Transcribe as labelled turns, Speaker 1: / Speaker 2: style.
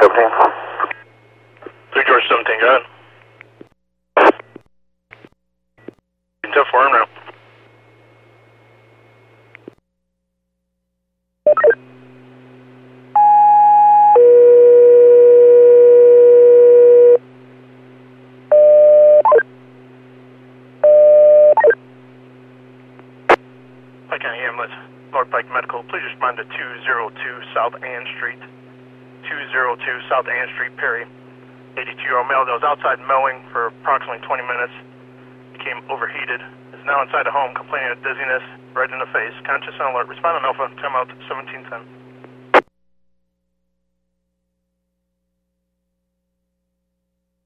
Speaker 1: 17.
Speaker 2: 3 George 17, go ahead. 10-4 now. Pike County Ambulance, North Pike Medical, please respond to 202 South Ann Street. 202 South Ann Street, Perry. 82-year-old male that was outside mowing for approximately 20 minutes. Became overheated. Is now inside a home complaining of dizziness, right in the face. Conscious and alert. Respond on Alpha. Time out 1710.